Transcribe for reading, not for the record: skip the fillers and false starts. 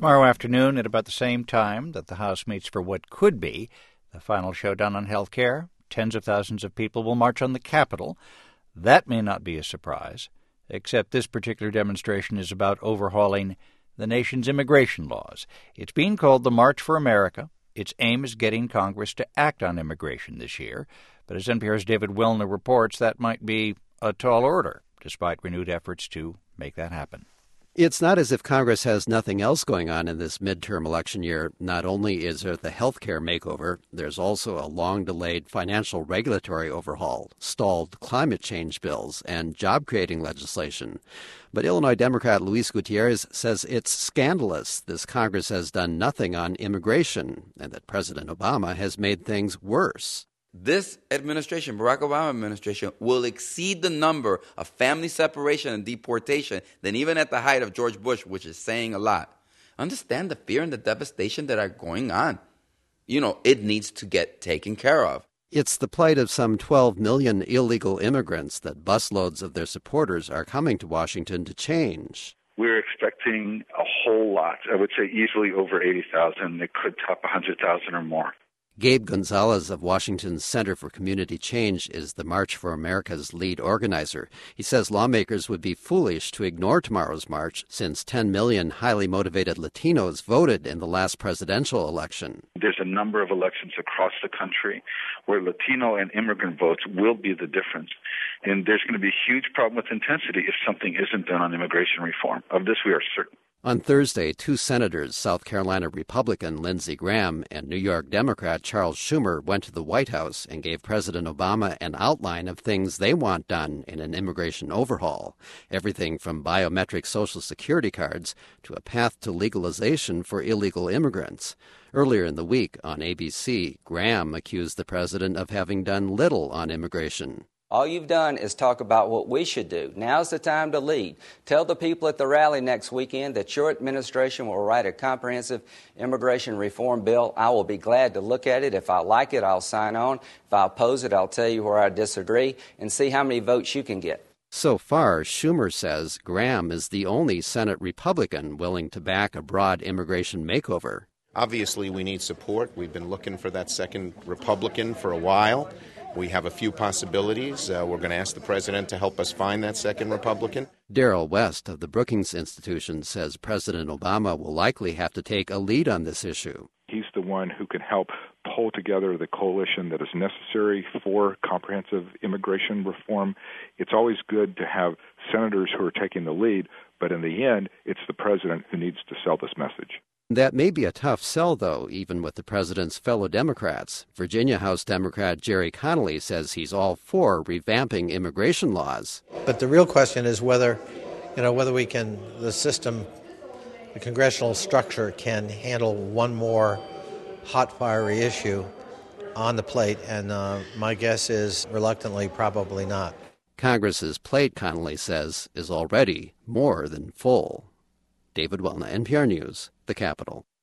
Tomorrow afternoon at about the same time that the House meets for what could be the final showdown on health care, tens of thousands of people will march on the Capitol. That may not be a surprise, except this particular demonstration is about overhauling the nation's immigration laws. It's being called the March for America. Its aim is getting Congress to act on immigration this year. But as NPR's David Wilner reports, that might be a tall order, despite renewed efforts to make that happen. It's not as if Congress has nothing else going on in this midterm election year. Not only is there the health care makeover, there's also a long-delayed financial regulatory overhaul, stalled climate change bills, and job-creating legislation. But Illinois Democrat Luis Gutierrez says it's scandalous this Congress has done nothing on immigration and that President Obama has made things worse. This administration, Barack Obama administration, will exceed the number of family separation and deportation than even at the height of George Bush, which is saying a lot. Understand the fear and the devastation that are going on. It needs to get taken care of. It's the plight of some 12 million illegal immigrants that busloads of their supporters are coming to Washington to change. We're expecting a whole lot. I would say easily over 80,000. It could top 100,000 or more. Gabe Gonzalez of Washington's Center for Community Change is the March for America's lead organizer. He says lawmakers would be foolish to ignore tomorrow's march since 10 million highly motivated Latinos voted in the last presidential election. There's a number of elections across the country where Latino and immigrant votes will be the difference. And there's going to be a huge problem with intensity if something isn't done on immigration reform. Of this, we are certain. On Thursday, two senators, South Carolina Republican Lindsey Graham and New York Democrat Charles Schumer, went to the White House and gave President Obama an outline of things they want done in an immigration overhaul, everything from biometric Social Security cards to a path to legalization for illegal immigrants. Earlier in the week on ABC, Graham accused the president of having done little on immigration. All you've done is talk about what we should do. Now's the time to lead. Tell the people at the rally next weekend that your administration will write a comprehensive immigration reform bill. I will be glad to look at it. If I like it, I'll sign on. If I oppose it, I'll tell you where I disagree and see how many votes you can get. So far, Schumer says Graham is the only Senate Republican willing to back a broad immigration makeover. Obviously, we need support. We've been looking for that second Republican for a while. We have a few possibilities. We're going to ask the president to help us find that second Republican. Darrell West of the Brookings Institution says President Obama will likely have to take a lead on this issue. He's the one who can help pull together the coalition that is necessary for comprehensive immigration reform. It's always good to have senators who are taking the lead, but in the end, it's the president who needs to sell this message. That may be a tough sell, though, even with the president's fellow Democrats. Virginia House Democrat Jerry Connolly says he's all for revamping immigration laws. But the real question is whether we can, the system, the congressional structure can handle one more hot, fiery issue on the plate, and my guess is reluctantly probably not. Congress's plate, Connolly says, is already more than full. David Wilner, NPR News, the Capitol.